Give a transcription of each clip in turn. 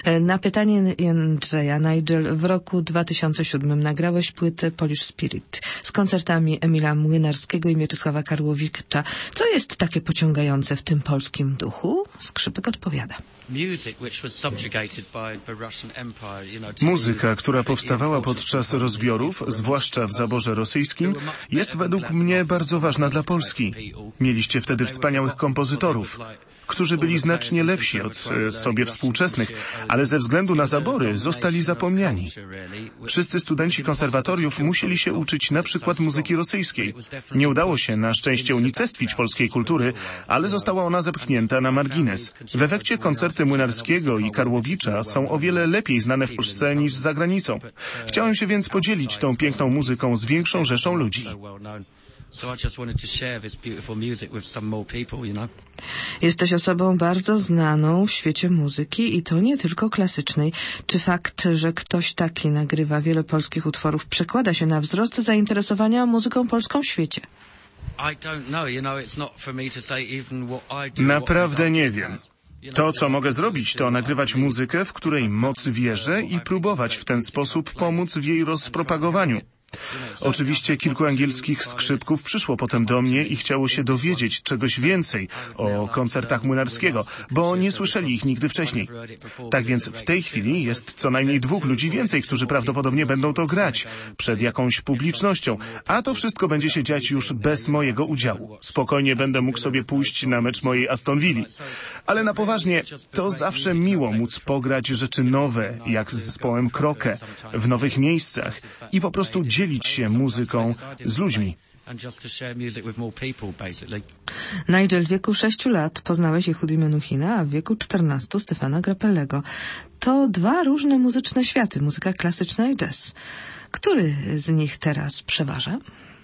Na pytanie Jędrzeja, Nigel, w roku 2007 nagrałeś płytę Polish Spirit z koncertami Emila Młynarskiego i Mieczysława Karłowicza. Co jest takie pociągające w tym polskim duchu? Skrzypek odpowiada. Muzyka, która powstawała podczas rozbiorów, zwłaszcza w zaborze rosyjskim, jest według mnie bardzo ważna dla Polski. Mieliście wtedy wspaniałych kompozytorów, którzy byli znacznie lepsi od sobie współczesnych, ale ze względu na zabory zostali zapomniani. Wszyscy studenci konserwatoriów musieli się uczyć na przykład muzyki rosyjskiej. Nie udało się na szczęście unicestwić polskiej kultury, ale została ona zepchnięta na margines. W efekcie koncerty Młynarskiego i Karłowicza są o wiele lepiej znane w Polsce niż za granicą. Chciałem się więc podzielić tą piękną muzyką z większą rzeszą ludzi. Jesteś osobą bardzo znaną w świecie muzyki i to nie tylko klasycznej. Czy fakt, że ktoś taki nagrywa wiele polskich utworów, przekłada się na wzrost zainteresowania muzyką polską w świecie? Naprawdę nie wiem. To, co mogę zrobić, to nagrywać muzykę, w której moc wierzę i próbować w ten sposób pomóc w jej rozpropagowaniu. Oczywiście kilku angielskich skrzypków przyszło potem do mnie i chciało się dowiedzieć czegoś więcej o koncertach Młynarskiego, bo nie słyszeli ich nigdy wcześniej. Tak więc w tej chwili jest co najmniej 2 ludzi więcej, którzy prawdopodobnie będą to grać przed jakąś publicznością, a to wszystko będzie się dziać już bez mojego udziału. Spokojnie będę mógł sobie pójść na mecz mojej Aston Villi. Ale na poważnie, to zawsze miło móc pograć rzeczy nowe, jak z zespołem Krokę, w nowych miejscach i po prostu dzielić się muzyką z ludźmi. Nigel, w wieku 6 lat poznałeś Yehudi Menuhina, a w wieku 14 Stefana Grappellego. To 2 różne muzyczne światy, muzyka klasyczna i jazz. Który z nich teraz przeważa?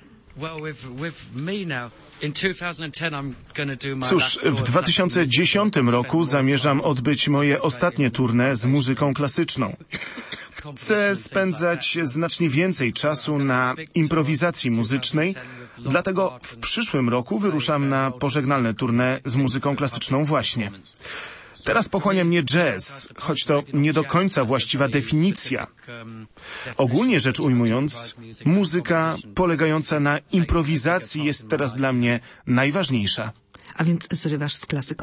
Cóż, w 2010 roku zamierzam odbyć moje ostatnie tournée z muzyką klasyczną. Chcę spędzać znacznie więcej czasu na improwizacji muzycznej, dlatego w przyszłym roku wyruszam na pożegnalne tournée z muzyką klasyczną właśnie. Teraz pochłania mnie jazz, choć to nie do końca właściwa definicja. Ogólnie rzecz ujmując, muzyka polegająca na improwizacji jest teraz dla mnie najważniejsza. A więc zrywasz z klasyką?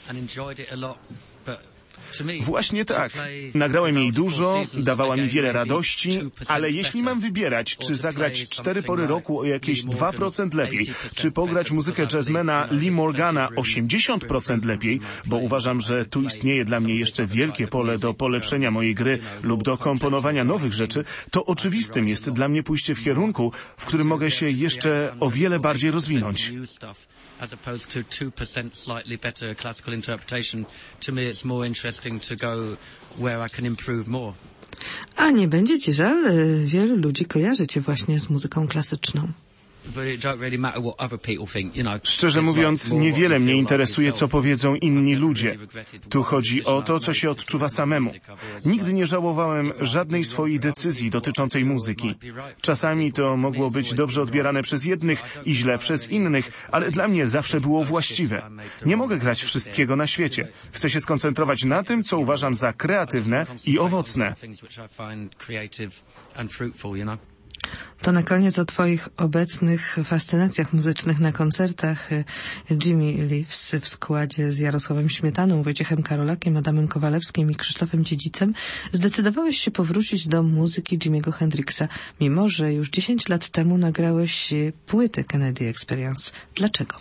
Właśnie tak. Nagrałem jej dużo, dawała mi wiele radości, ale jeśli mam wybierać, czy zagrać 4 pory roku o jakieś 2% lepiej, czy pograć muzykę jazzmana Lee Morgana 80% lepiej, bo uważam, że tu istnieje dla mnie jeszcze wielkie pole do polepszenia mojej gry lub do komponowania nowych rzeczy, to oczywistym jest dla mnie pójście w kierunku, w którym mogę się jeszcze o wiele bardziej rozwinąć. As opposed to 2% slightly better classical interpretation, to me it's more interesting to go where I can improve more. A nie będzie ci żal? Wielu ludzi kojarzy cię właśnie z muzyką klasyczną. Szczerze mówiąc, niewiele mnie interesuje, co powiedzą inni ludzie. Tu chodzi o to, co się odczuwa samemu. Nigdy nie żałowałem żadnej swojej decyzji dotyczącej muzyki. Czasami to mogło być dobrze odbierane przez jednych i źle przez innych, ale dla mnie zawsze było właściwe. Nie mogę grać wszystkiego na świecie. Chcę się skoncentrować na tym, co uważam za kreatywne i owocne. To na koniec o twoich obecnych fascynacjach muzycznych na koncertach. Jimmy Leaves w składzie z Jarosławem Śmietaną, Wojciechem Karolakiem, Adamem Kowalewskim i Krzysztofem Dziedzicem zdecydowałeś się powrócić do muzyki Jimiego Hendrixa, mimo że już 10 lat temu nagrałeś płytę Kennedy Experience. Dlaczego?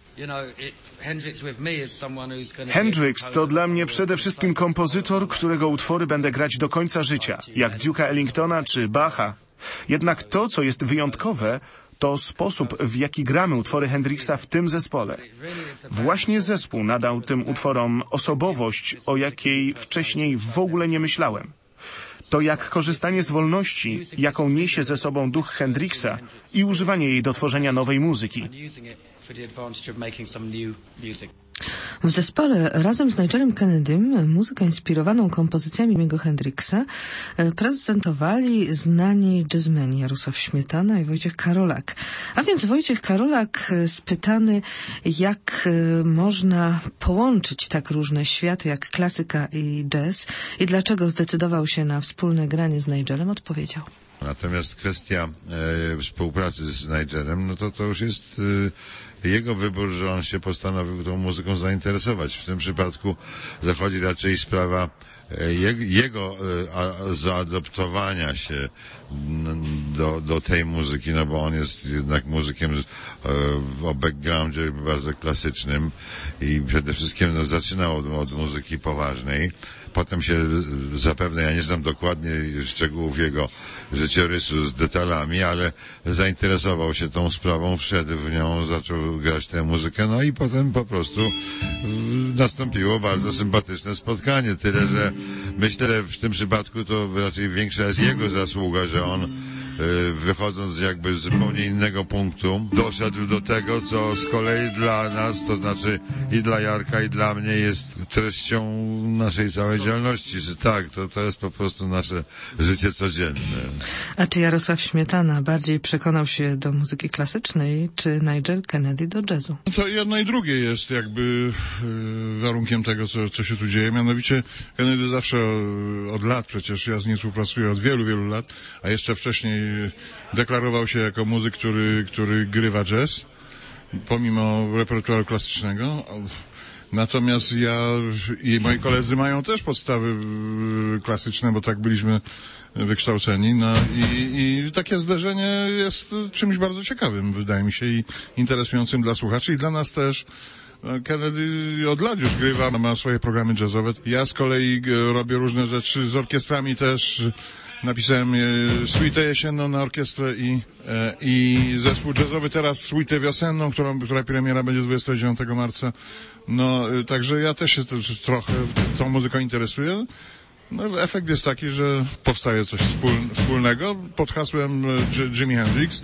Hendrix to dla mnie przede wszystkim kompozytor, którego utwory będę grać do końca życia, jak Duke'a Ellingtona czy Bacha. Jednak to, co jest wyjątkowe, to sposób, w jaki gramy utwory Hendrixa w tym zespole. Właśnie zespół nadał tym utworom osobowość, o jakiej wcześniej w ogóle nie myślałem. To jak korzystanie z wolności, jaką niesie ze sobą duch Hendrixa i używanie jej do tworzenia nowej muzyki. W zespole razem z Nigelem Kennedym muzykę inspirowaną kompozycjami Jimiego Hendrixa prezentowali znani jazzmeni Jarosław Śmietana i Wojciech Karolak. A więc Wojciech Karolak spytany, jak można połączyć tak różne światy jak klasyka i jazz i dlaczego zdecydował się na wspólne granie z Nigelem, odpowiedział. Natomiast kwestia współpracy z Nigelem, no to już jest jego wybór, że on się postanowił tą muzyką zainteresować. W tym przypadku zachodzi raczej sprawa jego zaadoptowania się do tej muzyki, no bo on jest jednak muzykiem o backgroundzie bardzo klasycznym i przede wszystkim zaczynał od muzyki poważnej. Potem się zapewne, ja nie znam dokładnie szczegółów jego życiorysu z detalami, ale zainteresował się tą sprawą, wszedł w nią, zaczął grać tę muzykę, no i potem po prostu nastąpiło bardzo sympatyczne spotkanie. Tyle, że myślę, że w tym przypadku to raczej większa jest jego zasługa, że on wychodząc jakby z zupełnie innego punktu doszedł do tego, co z kolei dla nas, to znaczy i dla Jarka, i dla mnie jest treścią naszej całej działalności. Tak, to jest po prostu nasze życie codzienne. A czy Jarosław Śmietana bardziej przekonał się do muzyki klasycznej, czy Nigel Kennedy do jazzu? To jedno i drugie jest jakby warunkiem tego, co się tu dzieje. Mianowicie Kennedy zawsze od lat, przecież ja z nim współpracuję od wielu, wielu lat, a jeszcze wcześniej deklarował się jako muzyk, który grywa jazz, pomimo repertuaru klasycznego. Natomiast ja i moi koledzy mają też podstawy klasyczne, bo tak byliśmy wykształceni. No i takie zderzenie jest czymś bardzo ciekawym, wydaje mi się, i interesującym dla słuchaczy i dla nas też. Kennedy od lat już grywa, ma swoje programy jazzowe. Ja z kolei robię różne rzeczy z orkiestrami też. Napisałem suitę jesienną na orkiestrę i zespół jazzowy teraz suitę wiosenną, która premiera będzie 29 marca. No, także ja też się trochę tą muzyką interesuję. No, efekt jest taki, że powstaje coś wspólnego pod hasłem Jimi Hendrix.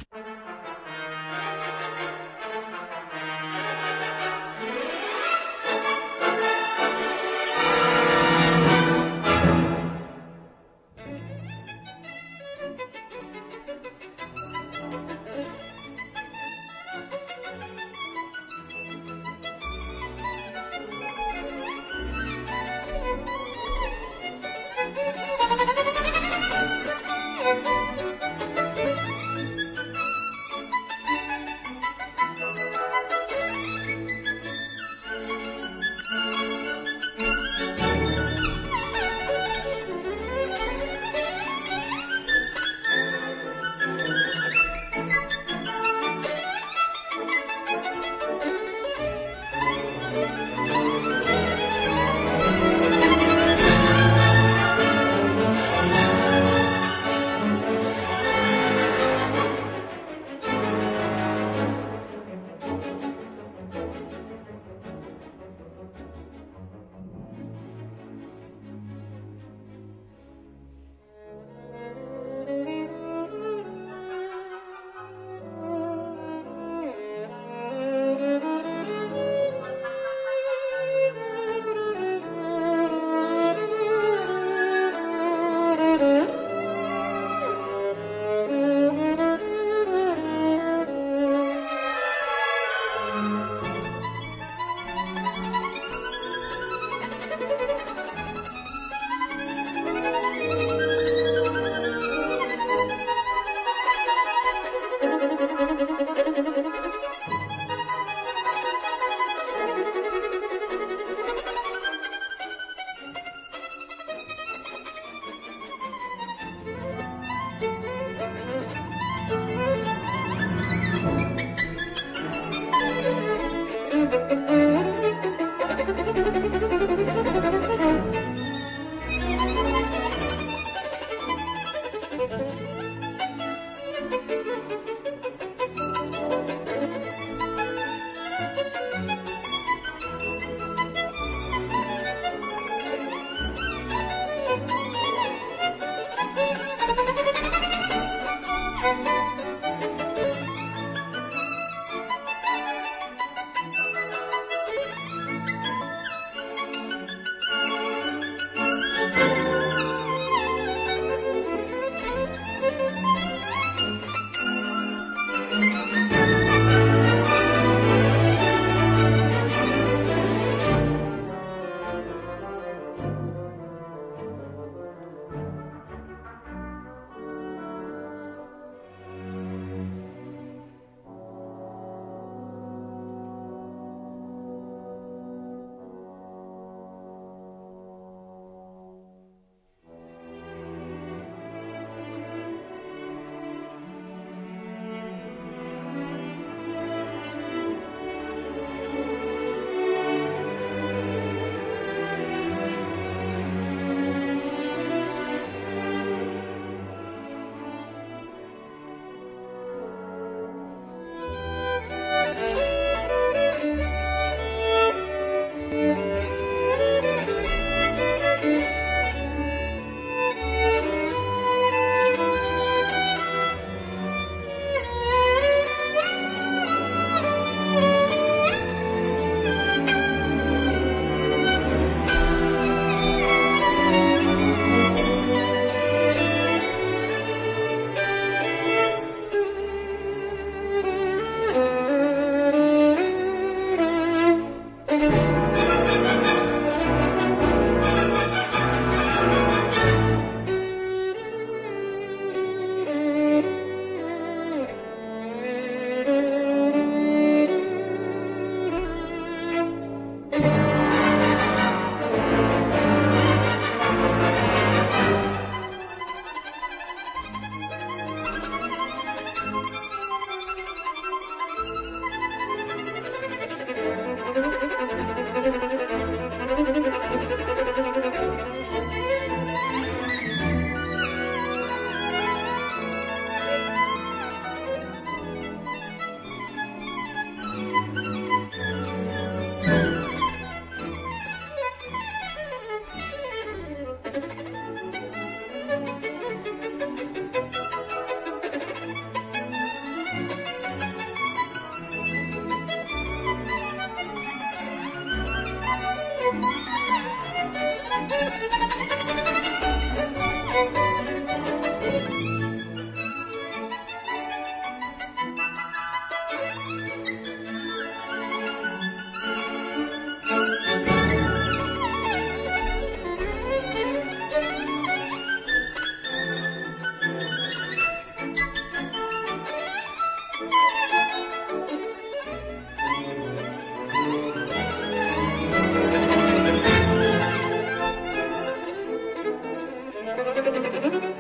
Thank you.